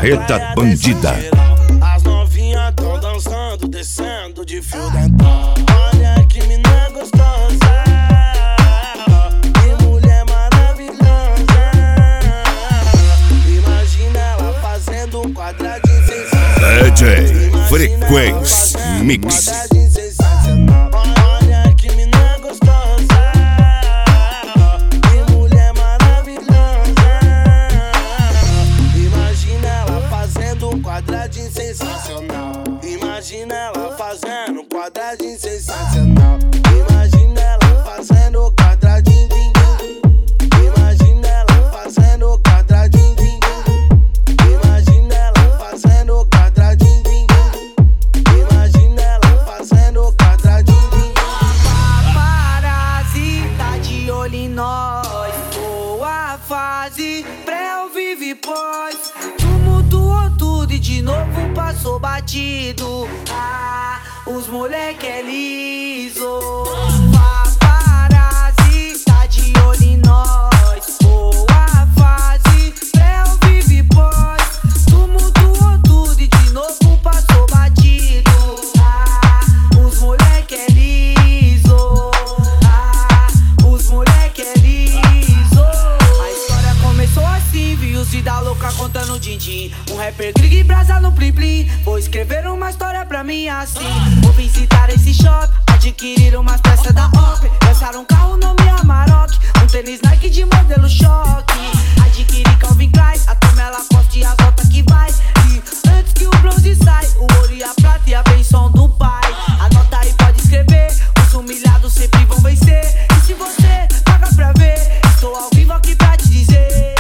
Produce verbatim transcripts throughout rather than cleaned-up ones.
Marreta Bandida. As novinhas tão dançando, descendo de fio dental. Olha que mina gostosa, que mulher maravilhosa. Imagina ela fazendo um quadradinho sensacional. D J Frequência Mix. Olha que mina gostosa, que mulher maravilhosa. Imagina ela fazendo um quadradinho sensacional. Imagina ela fazendo um quadradinho sensacional. Imagina ela fazendo um quadradinho. Imagina ela fazendo um quadradinho. Imagina ela fazendo um quadradinho. Imagina ela fazendo um quadradinho. Paparazzi tá de olho em nós. Boa fase, pré ou vive pós. Tumultuou tudo e de novo passou batido. Ah, os moleque é liso. Paparazzi tá de olho em nós. Boa fase, pré ou vive pós. Tumultuou tudo e de novo passou batido. Ah, os moleque é liso. Ah, os moleque é liso. A história começou assim, viu Vida Louca contando din-din. Um rapper grig e brasa no plim-plim. Vou escrever uma história pra mim assim. Vou visitar esse shop, adquirir umas peças da O P. Lançar um carro nome Amarok, um tênis Nike de modelo choque. Adquirir Calvin Klein, a turma Lacoste e as voltas que vai. E antes que o bronze sai, o ouro e a prata e a benção do pai. Anota aí, pode escrever, os humilhados sempre vão vencer. E se você paga pra ver, estou ao vivo aqui pra te dizer.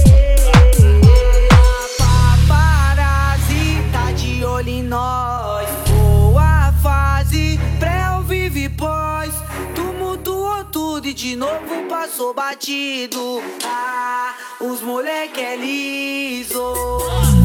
Paparazzi tá de olho em nós. Boa fase, pré ou vive pós. Tumultuou tudo e de novo passou batido. Ah, os moleque é liso.